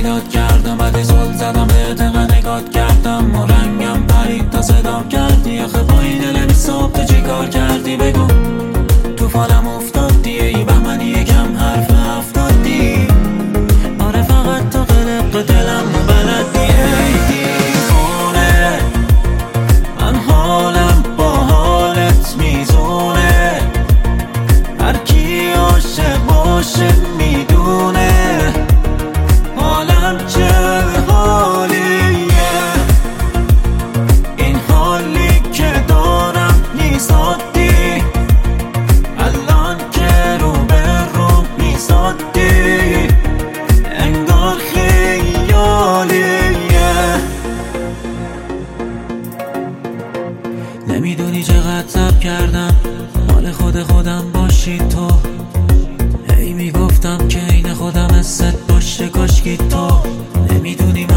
پیدات کردم، ولی زل زدم به دقیقه نگات کردم و رنگم پرید تا صدام کردی. آخه با این دل بی صبح تو چی کار کردی بگو؟ توفانم افتادی ای بهمنی یکم حرف افتادی. آره فقط تو قلق دلم و بلدی ای دیوونه. من حالم با حالت میزونه، هر کی عاشق باشه میدونه حالم چه حالیه. این حالی که دارم نیست عادی، الان که رو به رو میزادی انگار خیالیه. نمیدونی چقدر صبر کردم مال خودم باشی تو. هی میگفتم که عین خودم حست باشه کاشکی تو. نمیدونی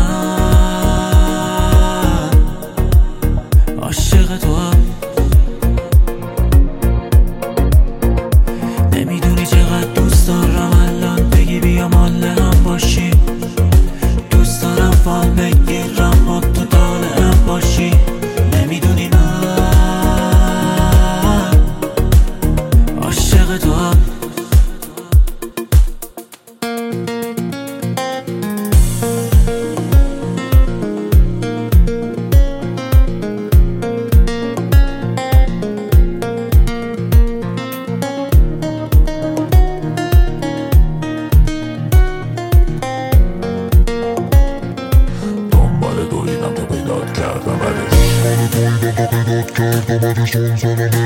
من عاشق تو هم، نمیدونی چقدر دوست دارم الان بگی بیا مال هم باشی. دوست دارم فال بگیرم با تو طالعم باشی. نمیدونی من عاشق تو هم. دنبال دویدم تو پیدات کردم، ولی